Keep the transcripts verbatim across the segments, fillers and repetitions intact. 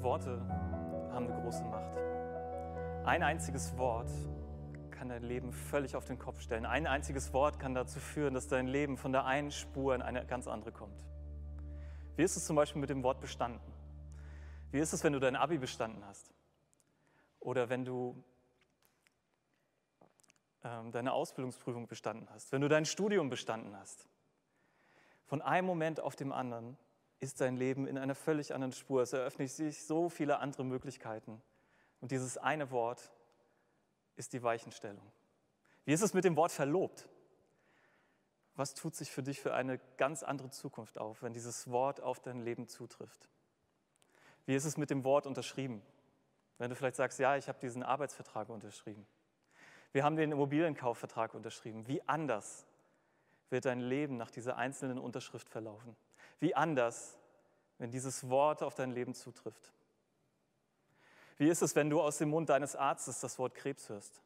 Worte haben eine große Macht. Ein einziges Wort kann dein Leben völlig auf den Kopf stellen. Ein einziges Wort kann dazu führen, dass dein Leben von der einen Spur in eine ganz andere kommt. Wie ist es zum Beispiel mit dem Wort bestanden? Wie ist es, wenn du dein Abi bestanden hast? Oder wenn du ähm, deine Ausbildungsprüfung bestanden hast? Wenn du dein Studium bestanden hast? Von einem Moment auf den anderen ist dein Leben in einer völlig anderen Spur. Es eröffnen sich so viele andere Möglichkeiten. Und dieses eine Wort ist die Weichenstellung. Wie ist es mit dem Wort verlobt? Was tut sich für dich für eine ganz andere Zukunft auf, wenn dieses Wort auf dein Leben zutrifft? Wie ist es mit dem Wort unterschrieben? Wenn du vielleicht sagst, ja, ich habe diesen Arbeitsvertrag unterschrieben. Wir haben den Immobilienkaufvertrag unterschrieben. Wie anders wird dein Leben nach dieser einzelnen Unterschrift verlaufen? Wie anders, wenn dieses Wort auf dein Leben zutrifft? Wie ist es, wenn du aus dem Mund deines Arztes das Wort Krebs hörst?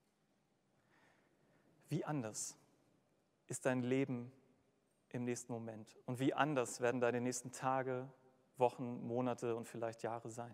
Wie anders ist dein Leben im nächsten Moment? Und wie anders werden deine nächsten Tage, Wochen, Monate und vielleicht Jahre sein?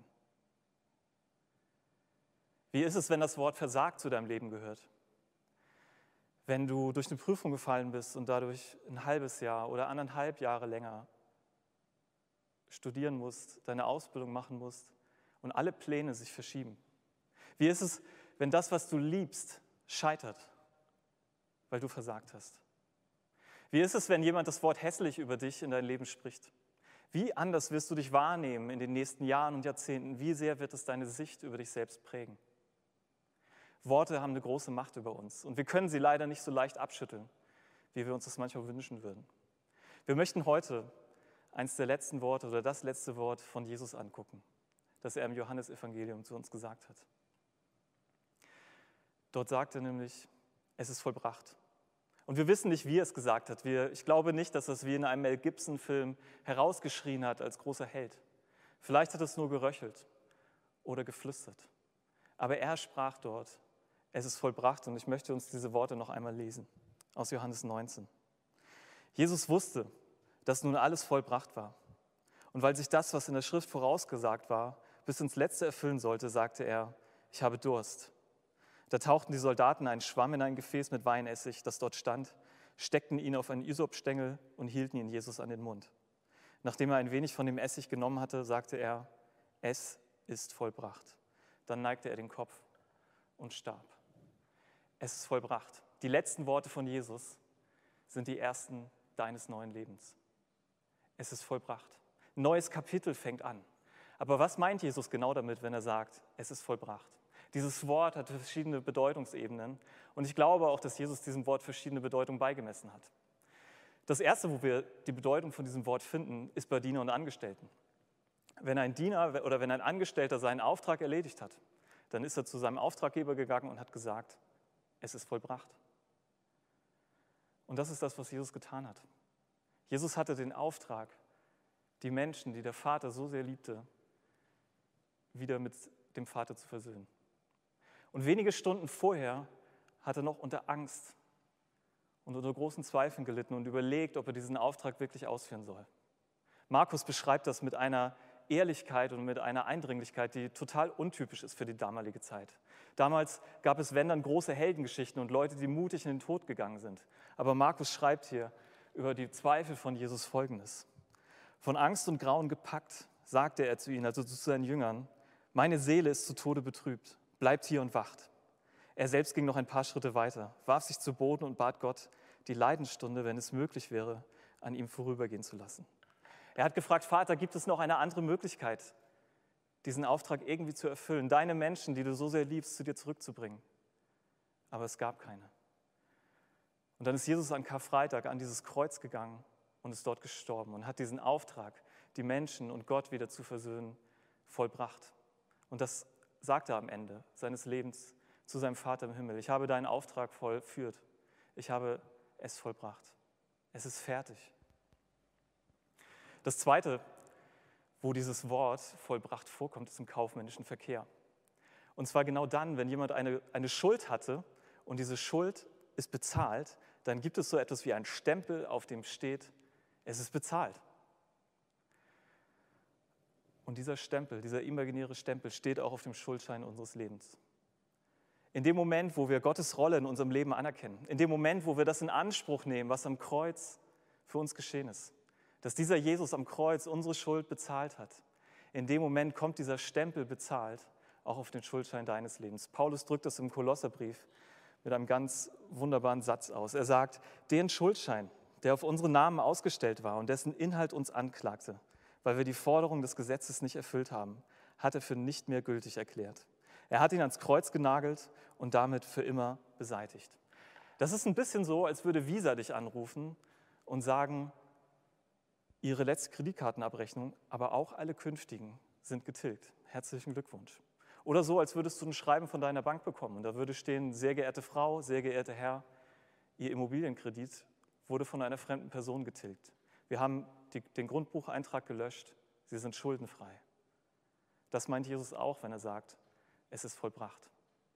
Wie ist es, wenn das Wort versagt zu deinem Leben gehört? Wenn du durch eine Prüfung gefallen bist und dadurch ein halbes Jahr oder anderthalb Jahre länger studieren musst, deine Ausbildung machen musst und alle Pläne sich verschieben? Wie ist es, wenn das, was du liebst, scheitert, weil du versagt hast? Wie ist es, wenn jemand das Wort hässlich über dich in dein Leben spricht? Wie anders wirst du dich wahrnehmen in den nächsten Jahren und Jahrzehnten? Wie sehr wird es deine Sicht über dich selbst prägen? Worte haben eine große Macht über uns und wir können sie leider nicht so leicht abschütteln, wie wir uns das manchmal wünschen würden. Wir möchten heute eins der letzten Worte oder das letzte Wort von Jesus angucken, das er im Johannesevangelium zu uns gesagt hat. Dort sagt er nämlich, es ist vollbracht. Und wir wissen nicht, wie er es gesagt hat. Wir, ich glaube nicht, dass er es wie in einem Mel Gibson-Film herausgeschrien hat als großer Held. Vielleicht hat er es nur geröchelt oder geflüstert. Aber er sprach dort, es ist vollbracht. Und ich möchte uns diese Worte noch einmal lesen, aus Johannes neunzehn. Jesus wusste, dass nun alles vollbracht war. Und weil sich das, was in der Schrift vorausgesagt war, bis ins Letzte erfüllen sollte, sagte er, ich habe Durst. Da tauchten die Soldaten einen Schwamm in ein Gefäß mit Weinessig, das dort stand, steckten ihn auf einen Ysopstängel und hielten ihn Jesus an den Mund. Nachdem er ein wenig von dem Essig genommen hatte, sagte er, es ist vollbracht. Dann neigte er den Kopf und starb. Es ist vollbracht. Die letzten Worte von Jesus sind die ersten deines neuen Lebens. Es ist vollbracht. Ein neues Kapitel fängt an. Aber was meint Jesus genau damit, wenn er sagt, es ist vollbracht? Dieses Wort hat verschiedene Bedeutungsebenen und ich glaube auch, dass Jesus diesem Wort verschiedene Bedeutungen beigemessen hat. Das Erste, wo wir die Bedeutung von diesem Wort finden, ist bei Diener und Angestellten. Wenn ein Diener oder wenn ein Angestellter seinen Auftrag erledigt hat, dann ist er zu seinem Auftraggeber gegangen und hat gesagt, es ist vollbracht. Und das ist das, was Jesus getan hat. Jesus hatte den Auftrag, die Menschen, die der Vater so sehr liebte, wieder mit dem Vater zu versöhnen. Und wenige Stunden vorher hat er noch unter Angst und unter großen Zweifeln gelitten und überlegt, ob er diesen Auftrag wirklich ausführen soll. Markus beschreibt das mit einer Ehrlichkeit und mit einer Eindringlichkeit, die total untypisch ist für die damalige Zeit. Damals gab es, wenn dann, große Heldengeschichten und Leute, die mutig in den Tod gegangen sind. Aber Markus schreibt hier über die Zweifel von Jesus Folgendes. Von Angst und Grauen gepackt, sagte er zu ihnen, also zu seinen Jüngern, meine Seele ist zu Tode betrübt, bleibt hier und wacht. Er selbst ging noch ein paar Schritte weiter, warf sich zu Boden und bat Gott, die Leidensstunde, wenn es möglich wäre, an ihm vorübergehen zu lassen. Er hat gefragt, Vater, gibt es noch eine andere Möglichkeit, diesen Auftrag irgendwie zu erfüllen, deine Menschen, die du so sehr liebst, zu dir zurückzubringen? Aber es gab keine. Und dann ist Jesus an Karfreitag an dieses Kreuz gegangen und ist dort gestorben und hat diesen Auftrag, die Menschen und Gott wieder zu versöhnen, vollbracht. Und das sagt er am Ende seines Lebens zu seinem Vater im Himmel. Ich habe deinen Auftrag vollführt. Ich habe es vollbracht. Es ist fertig. Das Zweite, wo dieses Wort vollbracht vorkommt, ist im kaufmännischen Verkehr. Und zwar genau dann, wenn jemand eine, eine Schuld hatte und diese Schuld ist bezahlt, dann gibt es so etwas wie einen Stempel, auf dem steht, es ist bezahlt. Und dieser Stempel, dieser imaginäre Stempel steht auch auf dem Schuldschein unseres Lebens. In dem Moment, wo wir Gottes Rolle in unserem Leben anerkennen, in dem Moment, wo wir das in Anspruch nehmen, was am Kreuz für uns geschehen ist, dass dieser Jesus am Kreuz unsere Schuld bezahlt hat, in dem Moment kommt dieser Stempel bezahlt auch auf den Schuldschein deines Lebens. Paulus drückt das im Kolosserbrief mit einem ganz wunderbaren Satz aus. Er sagt, den Schuldschein, der auf unsere Namen ausgestellt war und dessen Inhalt uns anklagte, weil wir die Forderung des Gesetzes nicht erfüllt haben, hat er für nicht mehr gültig erklärt. Er hat ihn ans Kreuz genagelt und damit für immer beseitigt. Das ist ein bisschen so, als würde Visa dich anrufen und sagen, ihre letzte Kreditkartenabrechnung, aber auch alle künftigen sind getilgt. Herzlichen Glückwunsch. Oder so, als würdest du ein Schreiben von deiner Bank bekommen und da würde stehen, sehr geehrte Frau, sehr geehrter Herr, Ihr Immobilienkredit wurde von einer fremden Person getilgt. Wir haben die, den Grundbucheintrag gelöscht, Sie sind schuldenfrei. Das meint Jesus auch, wenn er sagt, es ist vollbracht.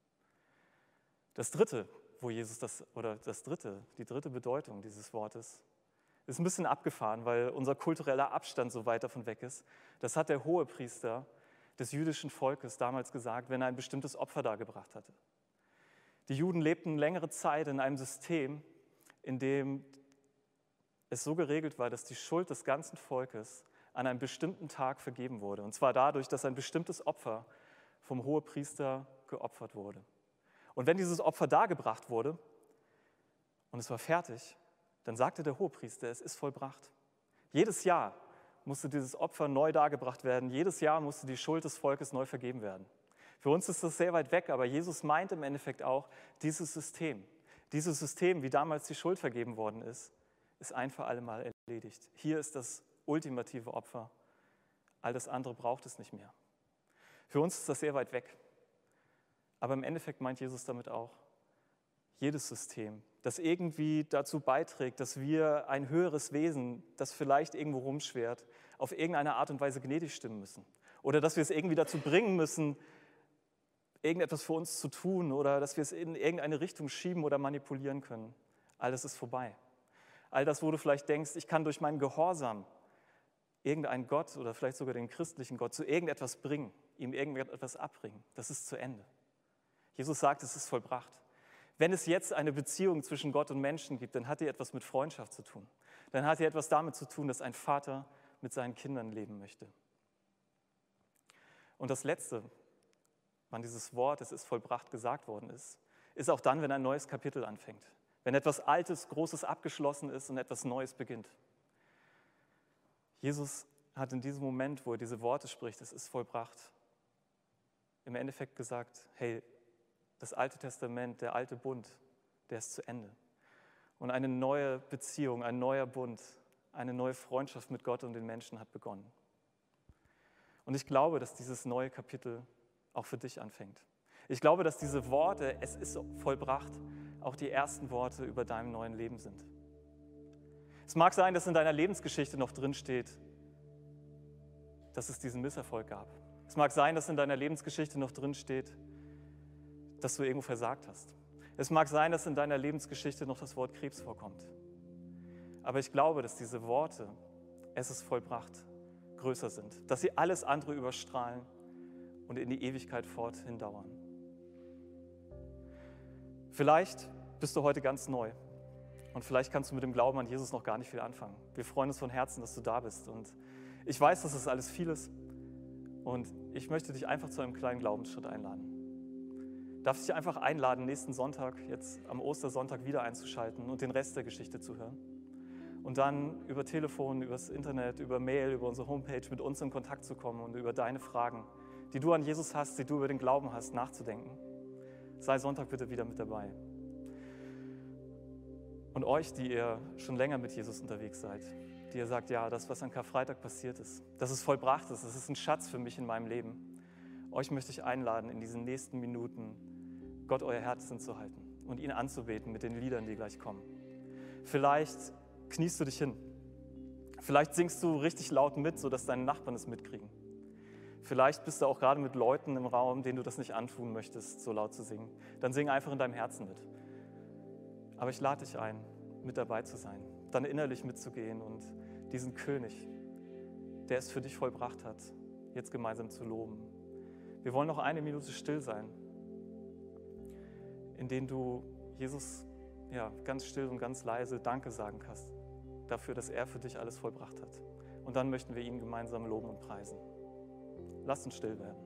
Das dritte, wo Jesus das, oder das dritte, die dritte Bedeutung dieses Wortes, ist ein bisschen abgefahren, weil unser kultureller Abstand so weit davon weg ist. Das hat der Hohepriester des jüdischen Volkes damals gesagt, wenn er ein bestimmtes Opfer dargebracht hatte. Die Juden lebten längere Zeit in einem System, in dem es so geregelt war, dass die Schuld des ganzen Volkes an einem bestimmten Tag vergeben wurde. Und zwar dadurch, dass ein bestimmtes Opfer vom Hohepriester geopfert wurde. Und wenn dieses Opfer dargebracht wurde und es war fertig, dann sagte der Hohepriester, es ist vollbracht. Jedes Jahr musste dieses Opfer neu dargebracht werden. Jedes Jahr musste die Schuld des Volkes neu vergeben werden. Für uns ist das sehr weit weg, aber Jesus meint im Endeffekt auch, dieses System, dieses System, wie damals die Schuld vergeben worden ist, ist ein für alle Mal erledigt. Hier ist das ultimative Opfer. All das andere braucht es nicht mehr. Für uns ist das sehr weit weg. Aber im Endeffekt meint Jesus damit auch, jedes System, das irgendwie dazu beiträgt, dass wir ein höheres Wesen, das vielleicht irgendwo rumschwert, auf irgendeine Art und Weise gnädig stimmen müssen. Oder dass wir es irgendwie dazu bringen müssen, irgendetwas für uns zu tun oder dass wir es in irgendeine Richtung schieben oder manipulieren können. All das ist vorbei. All das, wo du vielleicht denkst, ich kann durch meinen Gehorsam irgendeinen Gott oder vielleicht sogar den christlichen Gott zu irgendetwas bringen, ihm irgendetwas abbringen, das ist zu Ende. Jesus sagt, es ist vollbracht. Wenn es jetzt eine Beziehung zwischen Gott und Menschen gibt, dann hat die etwas mit Freundschaft zu tun. Dann hat die etwas damit zu tun, dass ein Vater mit seinen Kindern leben möchte. Und das Letzte, wann dieses Wort, es ist vollbracht, gesagt worden ist, ist auch dann, wenn ein neues Kapitel anfängt. Wenn etwas Altes, Großes abgeschlossen ist und etwas Neues beginnt. Jesus hat in diesem Moment, wo er diese Worte spricht, es ist vollbracht, im Endeffekt gesagt, hey, das Alte Testament, der alte Bund, der ist zu Ende. Und eine neue Beziehung, ein neuer Bund, eine neue Freundschaft mit Gott und den Menschen hat begonnen. Und ich glaube, dass dieses neue Kapitel auch für dich anfängt. Ich glaube, dass diese Worte, es ist vollbracht, auch die ersten Worte über deinem neuen Leben sind. Es mag sein, dass in deiner Lebensgeschichte noch drinsteht, dass es diesen Misserfolg gab. Es mag sein, dass in deiner Lebensgeschichte noch drinsteht, dass du irgendwo versagt hast. Es mag sein, dass in deiner Lebensgeschichte noch das Wort Krebs vorkommt. Aber ich glaube, dass diese Worte, es ist vollbracht, größer sind. Dass sie alles andere überstrahlen und in die Ewigkeit forthin dauern. Vielleicht bist du heute ganz neu und vielleicht kannst du mit dem Glauben an Jesus noch gar nicht viel anfangen. Wir freuen uns von Herzen, dass du da bist und ich weiß, dass es alles viel ist und ich möchte dich einfach zu einem kleinen Glaubensschritt einladen. Darf ich dich einfach einladen, nächsten Sonntag, jetzt am Ostersonntag wieder einzuschalten und den Rest der Geschichte zu hören. Und dann über Telefon, übers Internet, über Mail, über unsere Homepage mit uns in Kontakt zu kommen und über deine Fragen, die du an Jesus hast, die du über den Glauben hast, nachzudenken. Sei Sonntag bitte wieder mit dabei. Und euch, die ihr schon länger mit Jesus unterwegs seid, die ihr sagt, ja, das, was an Karfreitag passiert ist, dass es vollbracht ist, das ist ein Schatz für mich in meinem Leben. Euch möchte ich einladen, in diesen nächsten Minuten Gott euer Herz hinzuhalten und ihn anzubeten mit den Liedern, die gleich kommen. Vielleicht kniest du dich hin. Vielleicht singst du richtig laut mit, sodass deine Nachbarn es mitkriegen. Vielleicht bist du auch gerade mit Leuten im Raum, denen du das nicht antun möchtest, so laut zu singen. Dann sing einfach in deinem Herzen mit. Aber ich lade dich ein, mit dabei zu sein, dann innerlich mitzugehen und diesen König, der es für dich vollbracht hat, jetzt gemeinsam zu loben. Wir wollen noch eine Minute still sein, in denen du Jesus ja, ganz still und ganz leise Danke sagen kannst dafür, dass er für dich alles vollbracht hat. Und dann möchten wir ihn gemeinsam loben und preisen. Lasst uns still werden.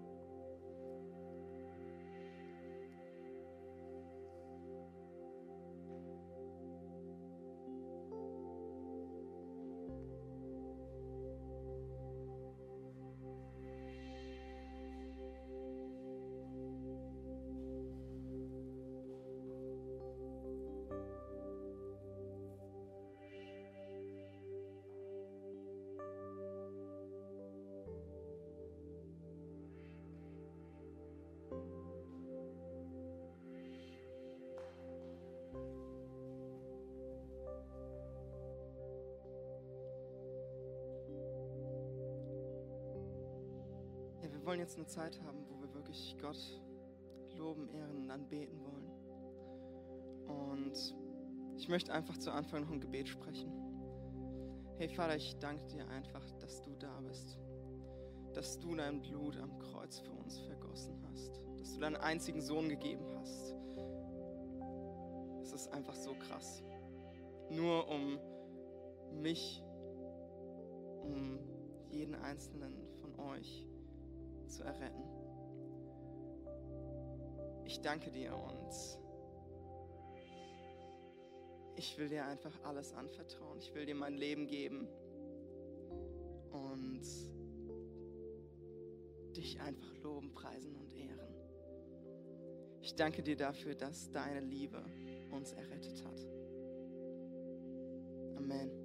Wir wollen jetzt eine Zeit haben, wo wir wirklich Gott loben, ehren und anbeten wollen. Und ich möchte einfach zu Anfang noch ein Gebet sprechen. Hey Vater, ich danke dir einfach, dass du da bist. Dass du dein Blut am Kreuz für uns vergossen hast. Dass du deinen einzigen Sohn gegeben hast. Es ist einfach so krass. Nur um mich, um jeden einzelnen von euch zu erretten. Ich danke dir und ich will dir einfach alles anvertrauen. Ich will dir mein Leben geben und dich einfach loben, preisen und ehren. Ich danke dir dafür, dass deine Liebe uns errettet hat. Amen.